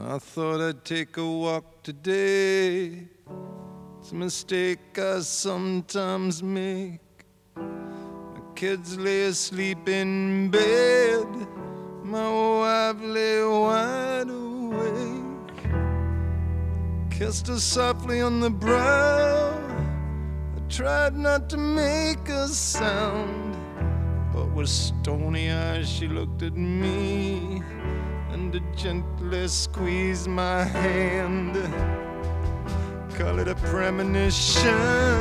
I thought I'd take a walk today. It's a mistake I sometimes make. My kids lay asleep in bed. My wife lay wide awake. Kissed her softly on the brow. I tried not to make a sound, but with stony eyes she looked at me and gently squeezed my hand. Call it a premonition,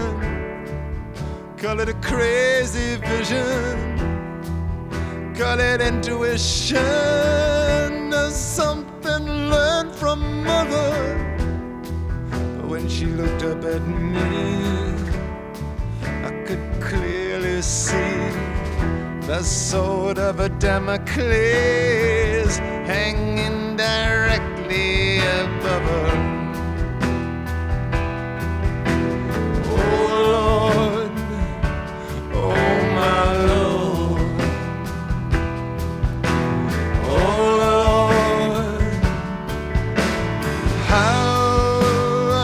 call it a crazy vision, call it intuition, or something learned from mother. But when she looked up at me, I could clearly see the sword of a Damocles hanging directly above her. Oh Lord, oh my Lord, oh Lord, how I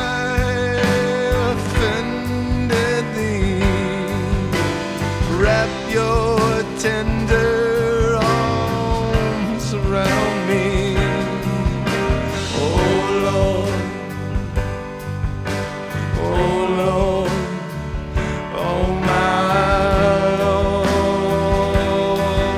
offended thee. Wrap your tender arms around me. Oh Lord, oh Lord, oh my Lord.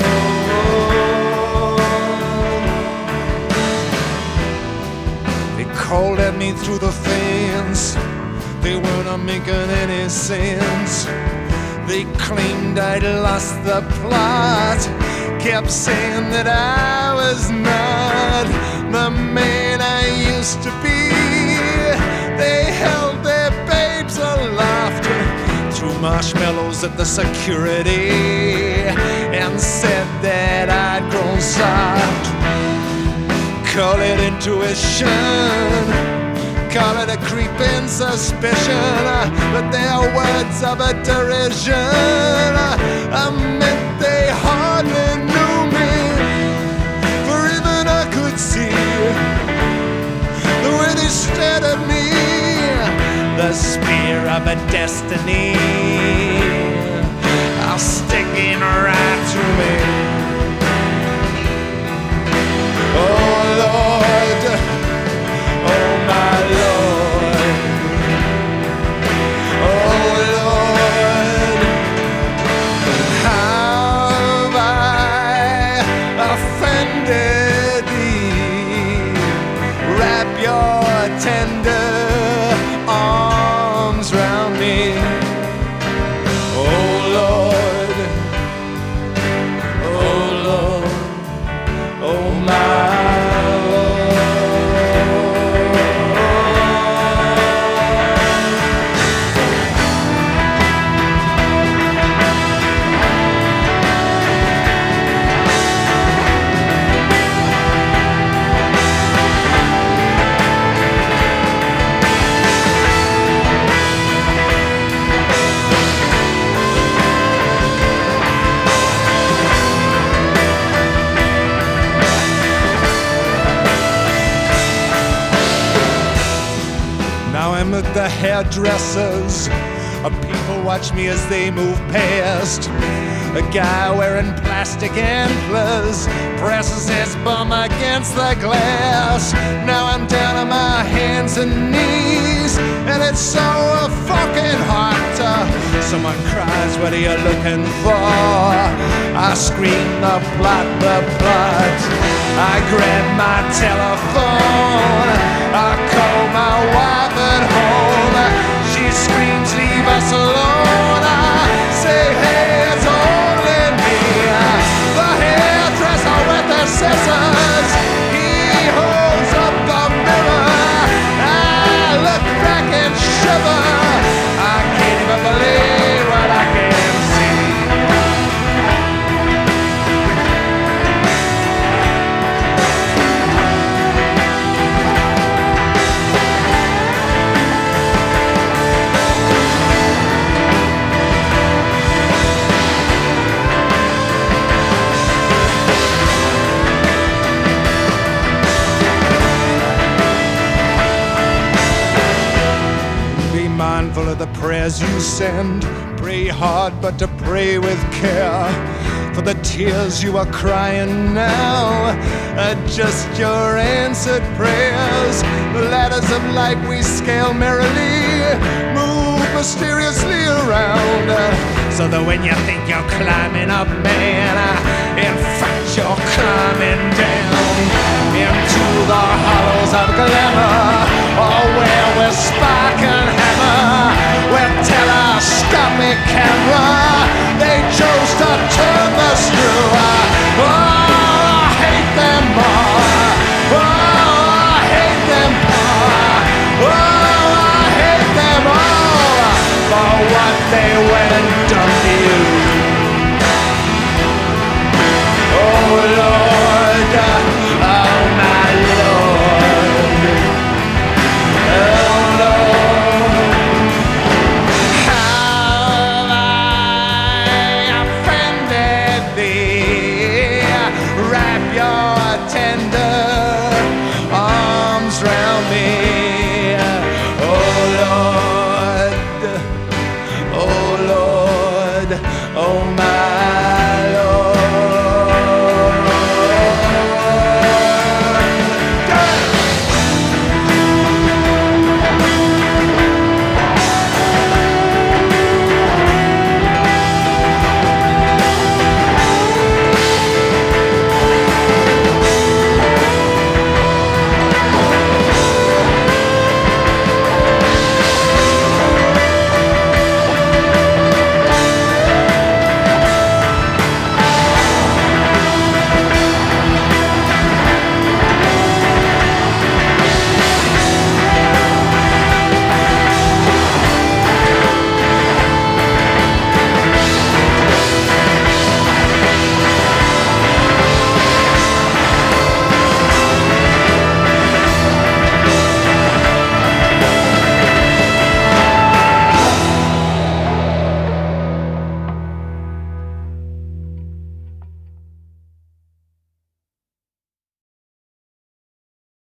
They called at me through the fence. They weren't making any sense. They claimed I'd lost the plot, kept saying that I was not the man I used to be. They held their babes aloft, threw marshmallows at the security, and said that I'd grown soft. Call it intuition, call it a creeping suspicion, but their words of a derision meant they hardly knew me. For even I could see the way they stared at me, the spear of a destiny are sticking right through me. Oh Lord, oh my Lord, oh Lord, have I offended thee? Wrap your tender arms round me. Oh Lord, oh Lord, oh my I'm at the hairdressers. People watch me as they move past. A guy wearing plastic antlers presses his bum against the glass. Now I'm down on my hands and knees, and it's so fucking hot. Someone cries, what are you looking for? I scream, the plot, the plot. I grab my telephone, I call my wife at home. She screams, leave us alone. I say, hey, it's only me. The hairdresser with the scissors, he holds up the mirror. I look back and shiver. I can't even believe what I can see. mindful of the prayers you send. Pray hard, but to pray with care. For the tears you are crying now are just your answered prayers. The ladders of light we scale merrily move mysteriously around, so that when you think you're climbing up, man, in fact you're climbing down into the hollows of glamour.